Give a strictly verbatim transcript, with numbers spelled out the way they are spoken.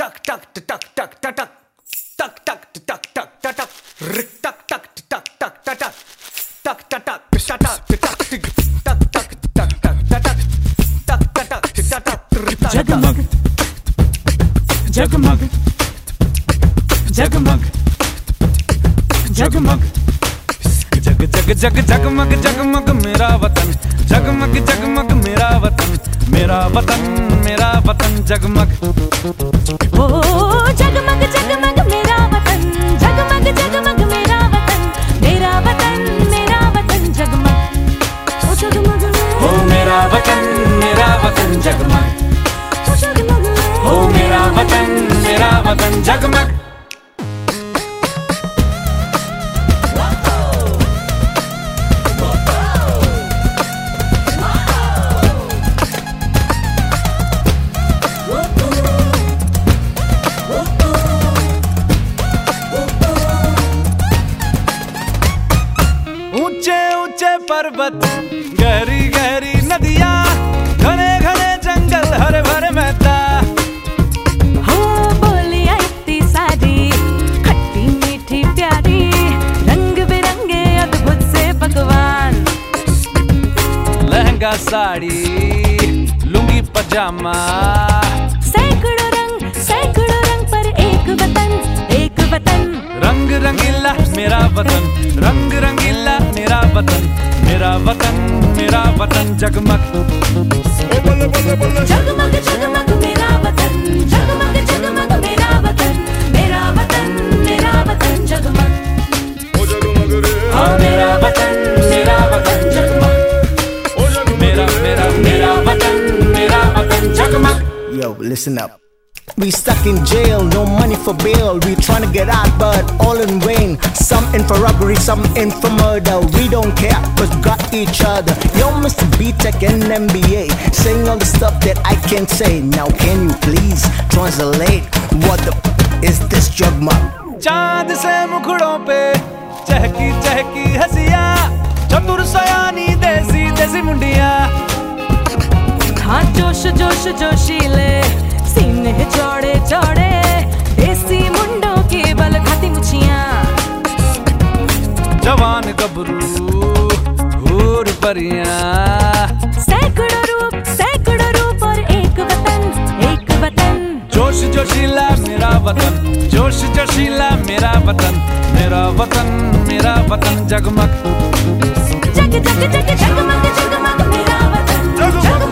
टक टक टक टक टक टक टक टक टक टक टक टक रिक टक टक टक टक टक टक टक टक टक शट अप टक टक टक टक टक टक टक टक टक टक जगमग जगमग जगमग जगमग जग जग जग जगमग जगमग मेरा वतन जगमग जगमग मेरा वतन मेरा वतन मेरा वतन जगमग ओ जगमग जगमग मेरा वतन जगमग जगमग मेरा वतन मेरा वतन मेरा वतन जगमग ओ जगमग ओ मेरा वतन मेरा वतन जगमग ओ जगमग ओ मेरा वतन मेरा वतन जगमग ऊंचे ऊंचे पर्वत गहरी गहरी नदियां घने घने जंगल हरे भरे मैदान हो बोलियां इतनी सारी खट्टी मीठी प्यारी रंग बिरंगे अद्भुत से पकवान लहंगा साड़ी लुंगी पजामा सैकड़ों रंग सैकड़ों रंग पर एक वतन एक वतन रंग रंगीला मेरा वतन रंग रंगीला मेरा वतन मेरा वतन मेरा वतन जगमग जगमग जगमग मेरा वतन जगमग जगमग मेरा वतन मेरा वतन मेरा वतन जगमग हाँ मेरा वतन मेरा वतन जगमग मेरा मेरा मेरा वतन मेरा वतन जगमग Yo, listen up. We stuck in jail, no money for bail. We trying to get out, but all in vain. Some in for robbery, some in for murder. We don't care, cause we got each other. Yo, Mister B-Tech and M B A, saying all the stuff that I can't say. Now can you please translate? What the f- is this jugmug? चांद से मुखड़ों पे चहकी चहकी हंसिया चतुर सयानी देसी देसी मुंडिया हाँ जोश जोश जोशीले सीने चौड़े चौड़े देसी मुंडों के बल खाती मुछियां जवान गबरू हूर परियां सैकड़ों रूप सैकड़ों रूप और एक वतन एक वतन जोश जोशीला मेरा वतन जोश जोशीला मेरा वतन मेरा वतन मेरा वतन जगमग जग जग जग जगमग जगमग मेरा वतन जगमग